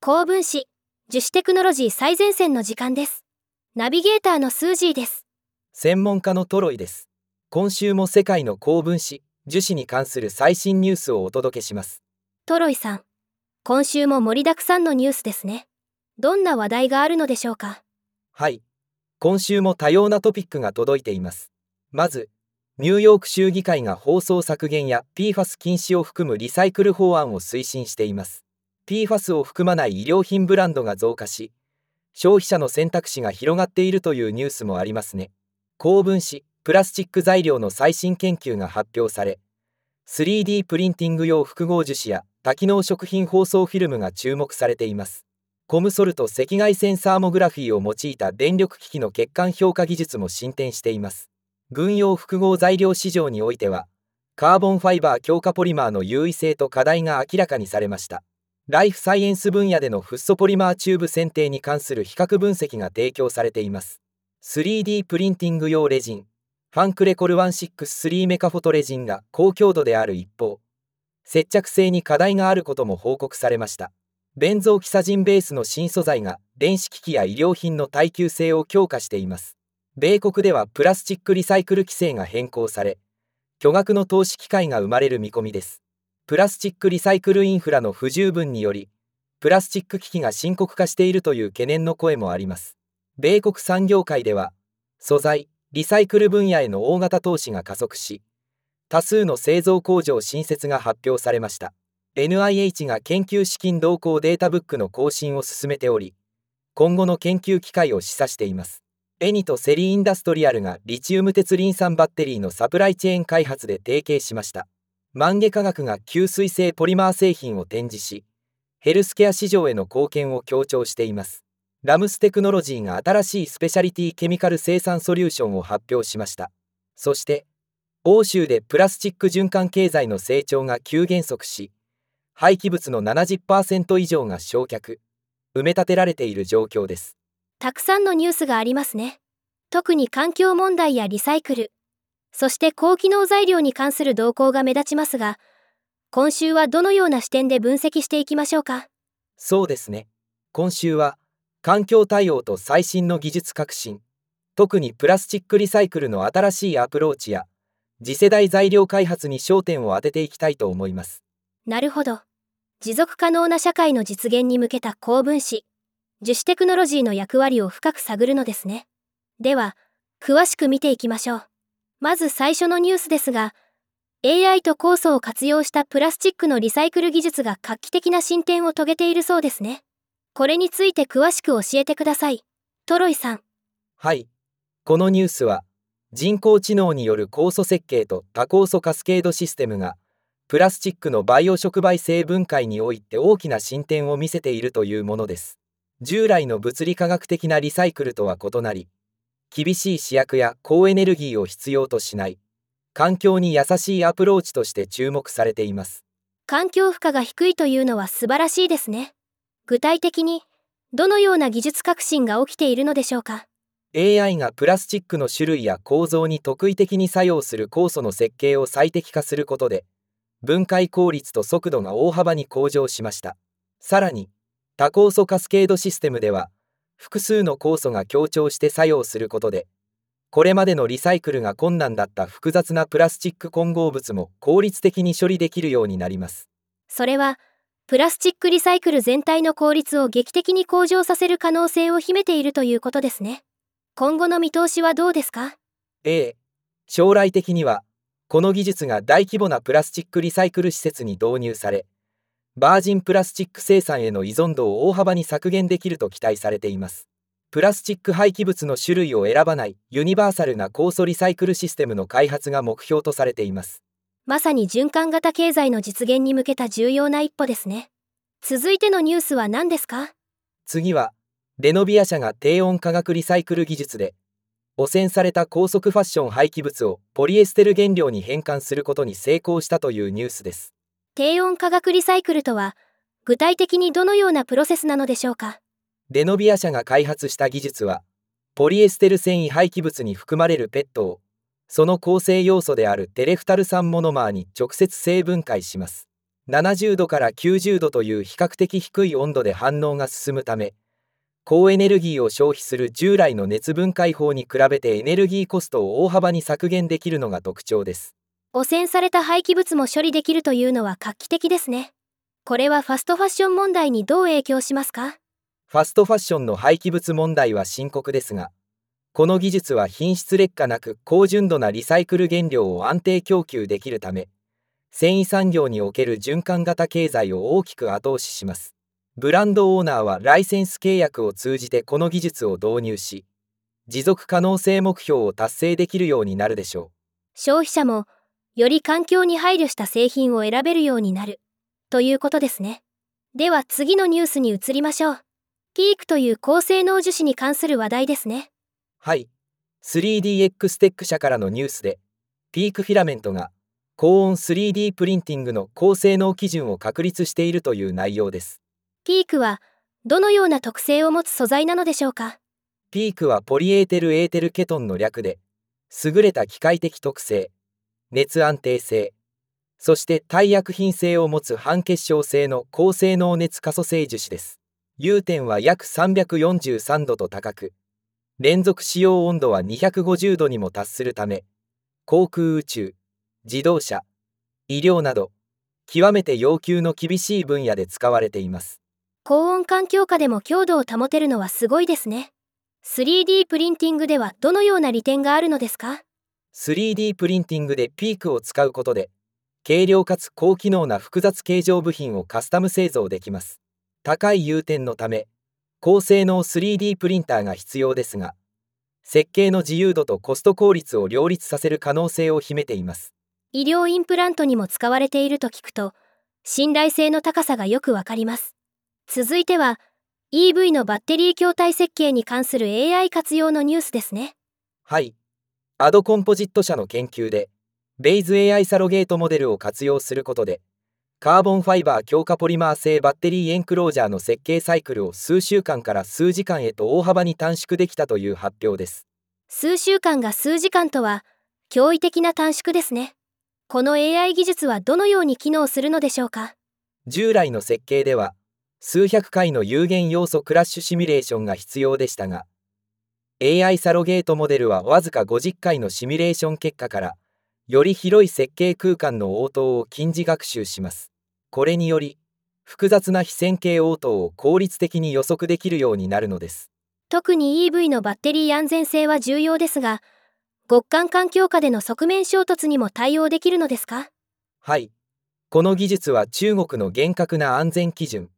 高分子、樹脂テクノロジー最前線の時間です。ナビゲーターのスージーです。 専門家のトロイです。今週も世界の高分子、樹脂に関する最新ニュースをお届けします。 トロイさん、今週も盛りだくさんのニュースですね。どんな話題があるのでしょうか？ はい。今週も多様なトピックが届いています。まず、ニューヨーク州議会が包装削減や PFAS 禁止を含むリサイクル法案を推進しています。PFAS を含まない医療品ブランドが増加し、消費者の選択肢が広がっているというニュースもありますね。高分子、プラスチック材料の最新研究が発表され、3D プリンティング用複合樹脂や多機能食品包装フィルムが注目されています。コムソルと赤外線サーモグラフィーを用いた電力機器の欠陥評価技術も進展しています。軍用複合材料市場においては、カーボンファイバー強化ポリマーの優位性と課題が明らかにされました。ライフサイエンス分野でのフッ素ポリマーチューブ選定に関する比較分析が提供されています。3D プリンティング用レジン、ファンクレコル163メカフォトレジンが高強度である一方、接着性に課題があることも報告されました。ベンゾーキサジンベースの新素材が電子機器や医療品の耐久性を強化しています。米国ではプラスチックリサイクル規制が変更され、巨額の投資機会が生まれる見込みです。プラスチックリサイクルインフラの不十分により、プラスチック危機が深刻化しているという懸念の声もあります。米国産業界では、素材、リサイクル分野への大型投資が加速し、多数の製造工場新設が発表されました。NIH が研究資金動向データブックの更新を進めており、今後の研究機会を示唆しています。エニとセリーインダストリアルがリチウム鉄リン酸バッテリーのサプライチェーン開発で提携しました。マンゲ化学が吸水性ポリマー製品を展示し、ヘルスケア市場への貢献を強調しています。ラムステクノロジーが新しいスペシャリティケミカル生産ソリューションを発表しました。そして、欧州でプラスチック循環経済の成長が急減速し、廃棄物の 70% 以上が焼却、埋め立てられている状況です。 たくさんのニュースがありますね。特に環境問題やリサイクル、そして高機能材料に関する動向が目立ちますが、今週はどのような視点で分析していきましょうか？ そうですね。今週は、環境対応と最新の技術革新、特にプラスチックリサイクルの新しいアプローチや、次世代材料開発に焦点を当てていきたいと思います。 なるほど。持続可能な社会の実現に向けた高分子、樹脂テクノロジーの役割を深く探るのですね。では、詳しく見ていきましょう。まず最初のニュースですが、AI と酵素を活用したプラスチックのリサイクル技術が画期的な進展を遂げているそうですね。これについて詳しく教えてください。トロイさん。 はい。このニュースは、人工知能による酵素設計と多酵素カスケードシステムが、プラスチックのバイオ触媒性分解において大きな進展を見せているというものです。従来の物理化学的なリサイクルとは異なり、厳しい試薬や高エネルギーを必要としない、環境に優しいアプローチとして注目されています。 環境負荷が低いというのは素晴らしいですね。具体的に、どのような技術革新が起きているのでしょうか？ AI がプラスチックの種類や構造に特異的に作用する酵素の設計を最適化することで、分解効率と速度が大幅に向上しました。さらに、多酵素カスケードシステムでは、複数の酵素が協調して作用することで、これまでのリサイクルが困難だった複雑なプラスチック混合物も効率的に処理できるようになります。 それは、プラスチックリサイクル全体の効率を劇的に向上させる可能性を秘めているということですね。今後の見通しはどうですか？ 将来的には、この技術が大規模なプラスチックリサイクル施設に導入され、バージンプラスチック生産への依存度を大幅に削減できると期待されています。プラスチック廃棄物の種類を選ばないユニバーサルな酵素リサイクルシステムの開発が目標とされています。 まさに循環型経済の実現に向けた重要な一歩ですね。続いてのニュースは何ですか？ 次は、レノビア社が低温化学リサイクル技術で、汚染された高速ファッション廃棄物をポリエステル原料に変換することに成功したというニュースです。 低温化学リサイクルとは、具体的にどのようなプロセスなのでしょうか？ レノビア社が開発した技術は、ポリエステル繊維廃棄物に含まれるペットを、その構成要素であるテレフタル酸モノマーに直接性分解します。 70度から90度という比較的低い温度で反応が進むため、高エネルギーを消費する従来の熱分解法に比べてエネルギーコストを大幅に削減できるのが特徴です。 汚染された廃棄物も処理できるというのは画期的ですね。これはファストファッション問題にどう影響しますか？ ファストファッションの廃棄物問題は深刻ですが、この技術は品質劣化なく高純度なリサイクル原料を安定供給できるため、繊維産業における循環型経済を大きく後押しします。ブランドオーナーはライセンス契約を通じてこの技術を導入し、持続可能性目標を達成できるようになるでしょう。 消費者もより環境に配慮した製品を選べるようになるということですね。では次のニュースに移りましょう。ピークという高性能樹脂に関する話題ですね。 はい。3DX テック社からのニュースで、ピークフィラメントが高温 3D プリンティングの高性能基準を確立しているという内容です。 ピークはどのような特性を持つ素材なのでしょうか？ ピークはポリエーテルエーテルケトンの略で、優れた機械的特性、熱安定性、そして耐薬品性を持つ半結晶性の高性能熱可塑性樹脂です。融点は約343度と高く、連続使用温度は250度にも達するため、航空宇宙、自動車、医療など、極めて要求の厳しい分野で使われています。 高温環境下でも強度を保てるのはすごいですね。3D プリンティングではどのような利点があるのですか？ 3D プリンティングでピークを使うことで、軽量かつ高機能な複雑形状部品をカスタム製造できます。高い融点のため、高性能 3D プリンターが必要ですが、設計の自由度とコスト効率を両立させる可能性を秘めています。 医療インプラントにも使われていると聞くと、信頼性の高さがよくわかります。続いては、EV のバッテリー筐体設計に関する AI 活用のニュースですね。 はい。アドコンポジット社の研究で、ベイズ AI サロゲートモデルを活用することで、カーボンファイバー強化ポリマー製バッテリーエンクロージャーの設計サイクルを数週間から数時間へと大幅に短縮できたという発表です。 数週間が数時間とは、驚異的な短縮ですね。この AI 技術はどのように機能するのでしょうか？ 従来の設計では、数百回の有限要素クラッシュシミュレーションが必要でしたが、AI サロゲートモデルはわずか50回のシミュレーション結果から、より広い設計空間の応答を近似学習します。これにより、複雑な非線形応答を効率的に予測できるようになるのです。 特に EV のバッテリー安全性は重要ですが、極寒環境下での側面衝突にも対応できるのですか？ はい。この技術は中国の厳格な安全基準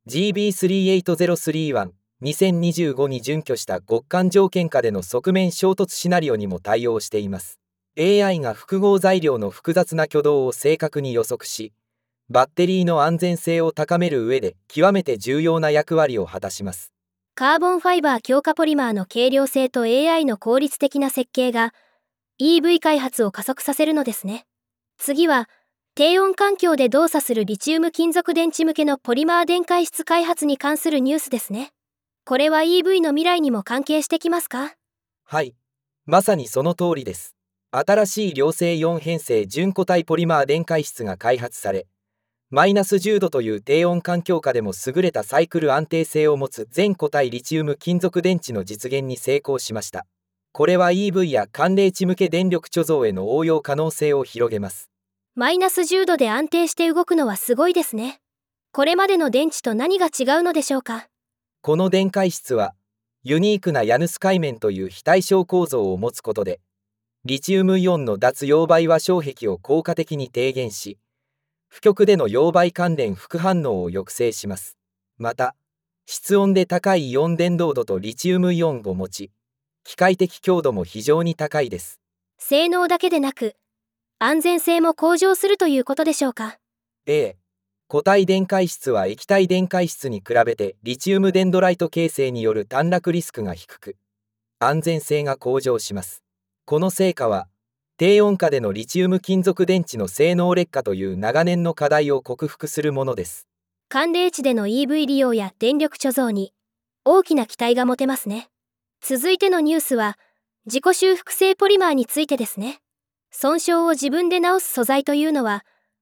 GB38031-2025 に準拠した極寒条件下での側面衝突シナリオにも対応しています。AI が複合材料の複雑な挙動を正確に予測し、バッテリーの安全性を高める上で極めて重要な役割を果たします。 カーボンファイバー強化ポリマーの軽量性と AI の効率的な設計が EV 開発を加速させるのですね。次は、低温環境で動作するリチウム金属電池向けのポリマー電解質開発に関するニュースですね。これは EV の未来にも関係してきますか？ はい。まさにその通りです。新しい良性4変性純固体ポリマー電解質が開発され、マイナス10度という低温環境下でも優れたサイクル安定性を持つ全固体リチウム金属電池の実現に成功しました。これは EV や寒冷地向け電力貯蔵への応用可能性を広げます。 マイナス10度で安定して動くのはすごいですね。これまでの電池と何が違うのでしょうか？ この電解質は、ユニークなヤヌス海面という非対称構造を持つことで、リチウムイオンの脱溶媒和衝壁を効果的に低減し、負極での溶媒関連副反応を抑制します。また、室温で高いイオン伝導度とリチウムイオンを持ち、機械的強度も非常に高いです。 性能だけでなく、安全性も向上するということでしょうか？ 固体電解質は液体電解質に比べてリチウムデンドライト形成による短絡リスクが低く、安全性が向上します。この成果は、低温下でのリチウム金属電池の性能劣化という長年の課題を克服するものです。 寒冷地での EV 利用や電力貯蔵に大きな期待が持てますね。続いてのニュースは、自己修復性ポリマーについてですね。損傷を自分で直す素材というのは、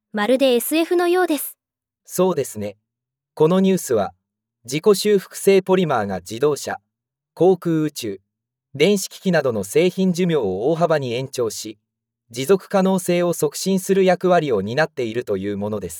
まるで SF のようです。 そうですね。このニュースは、自己修復性ポリマーが自動車、航空宇宙、電子機器などの製品寿命を大幅に延長し、持続可能性を促進する役割を担っているというものです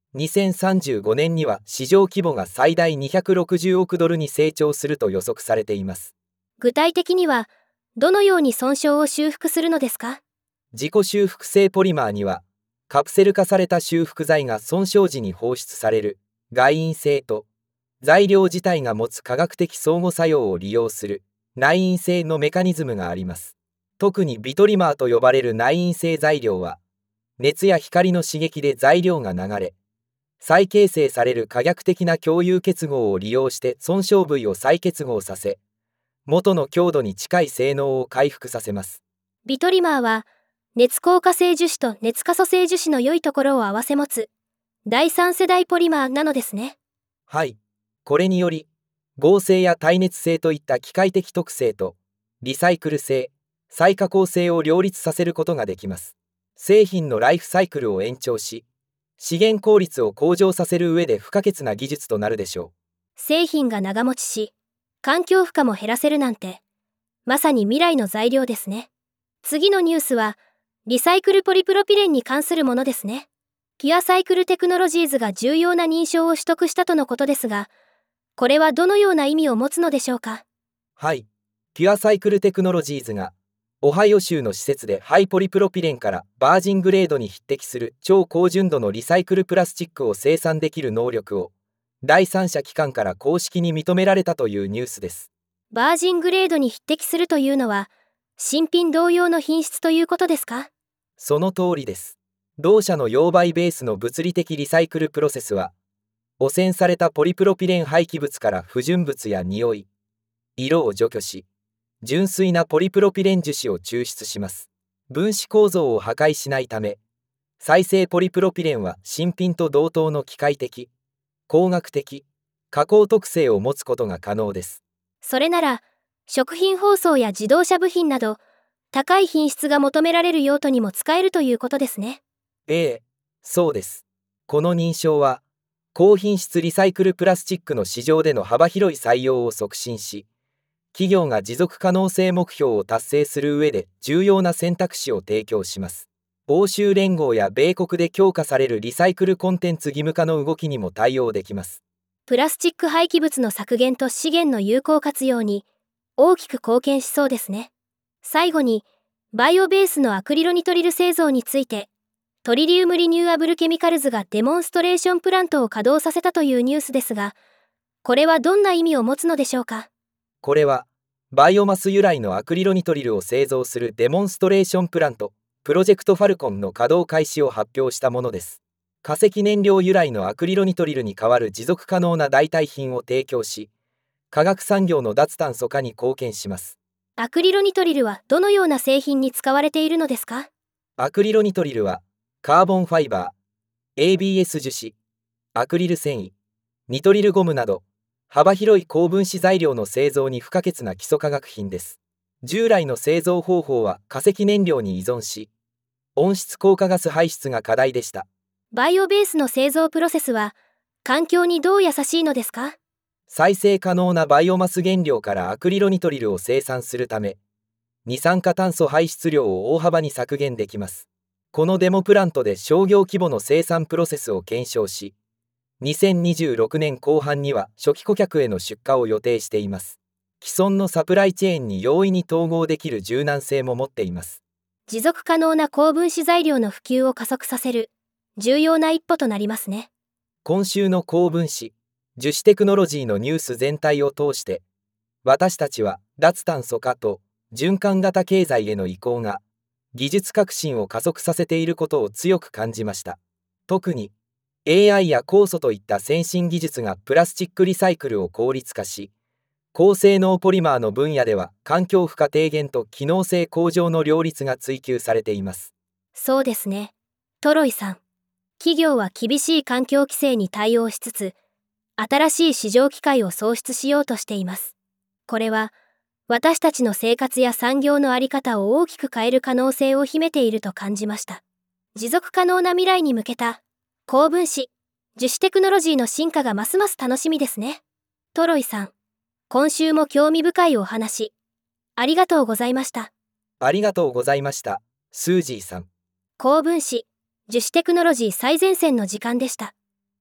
。2035年には市場規模が最大260億ドルに成長すると予測されています。 具体的には、どのように損傷を修復するのですか？ 自己修復性ポリマーには、カプセル化された修復剤が損傷時に放出される外因性と、材料自体が持つ化学的相互作用を利用する内因性のメカニズムがあります。特にビトリマーと呼ばれる内因性材料は、熱や光の刺激で材料が流れ、再形成される可逆的な共有結合を利用して損傷部位を再結合させ、元の強度に近い性能を回復させます。 ビトリマーは、熱硬化性樹脂と熱可塑性樹脂の良いところを併せ持つ、第三世代ポリマーなのですね。 はい。これにより、合成や耐熱性といった機械的特性と、リサイクル性、再加工性を両立させることができます。製品のライフサイクルを延長し、資源効率を向上させる上で不可欠な技術となるでしょう。 製品が長持ちし、環境負荷も減らせるなんて、まさに未来の材料ですね。次のニュースは、リサイクルポリプロピレンに関するものですね。ピュアサイクルテクノロジーズが重要な認証を取得したとのことですが、これはどのような意味を持つのでしょうか？ はい。ピュアサイクルテクノロジーズが、オハイオ州の施設でハイポリプロピレンからバージングレードに匹敵する超高純度のリサイクルプラスチックを生産できる能力を、第三者機関から公式に認められたというニュースです。 バージングレードに匹敵するというのは、新品同様の品質ということですか？ その通りです。同社の溶媒ベースの物理的リサイクルプロセスは、汚染されたポリプロピレン廃棄物から不純物や匂い、色を除去し、純粋なポリプロピレン樹脂を抽出します。分子構造を破壊しないため、再生ポリプロピレンは新品と同等の機械的、工学的、加工特性を持つことが可能です。 それなら、食品包装や自動車部品など、高い品質が求められる用途にも使えるということですね。 ええ、そうです。この認証は、高品質リサイクルプラスチックの市場での幅広い採用を促進し、企業が持続可能性目標を達成する上で重要な選択肢を提供します。欧州連合や米国で強化されるリサイクルコンテンツ義務化の動きにも対応できます。 プラスチック廃棄物の削減と資源の有効活用に大きく貢献しそうですね。最後に、バイオベースのアクリロニトリル製造について、トリリウムリニューアブルケミカルズがデモンストレーションプラントを稼働させたというニュースですが、これはどんな意味を持つのでしょうか？ これは、バイオマス由来のアクリロニトリルを製造するデモンストレーションプラント、プロジェクトファルコンの稼働開始を発表したものです。化石燃料由来のアクリロニトリルに代わる持続可能な代替品を提供し、化学産業の脱炭素化に貢献します。 アクリロニトリルはどのような製品に使われているのですか？ アクリロニトリルは、カーボンファイバー、ABS 樹脂、アクリル繊維、ニトリルゴムなど、幅広い高分子材料の製造に不可欠な基礎化学品です。従来の製造方法は化石燃料に依存し、温室効果ガス排出が課題でした。 バイオベースの製造プロセスは、環境にどう優しいのですか？ 再生可能なバイオマス原料からアクリロニトリルを生産するため、二酸化炭素排出量を大幅に削減できます。このデモプラントで商業規模の生産プロセスを検証し、2026年後半には初期顧客への出荷を予定しています。既存のサプライチェーンに容易に統合できる柔軟性も持っています。 持続可能な高分子材料の普及を加速させる重要な一歩となりますね。 今週の高分子、樹脂テクノロジーのニュース全体を通して、私たちは脱炭素化と循環型経済への移行が技術革新を加速させていることを強く感じました。特に AI や酵素といった先進技術がプラスチックリサイクルを効率化し、高性能ポリマーの分野では環境負荷低減と機能性向上の両立が追求されています。 そうですね。トロイさん。企業は厳しい環境規制に対応しつつ、新しい市場機会を創出しようとしています。これは、私たちの生活や産業の在り方を大きく変える可能性を秘めていると感じました。 持続可能な未来に向けた高分子、樹脂テクノロジーの進化がますます楽しみですね。トロイさん、今週も興味深いお話、ありがとうございました。 ありがとうございました、スージーさん。 高分子、樹脂テクノロジー最前線の時間でした。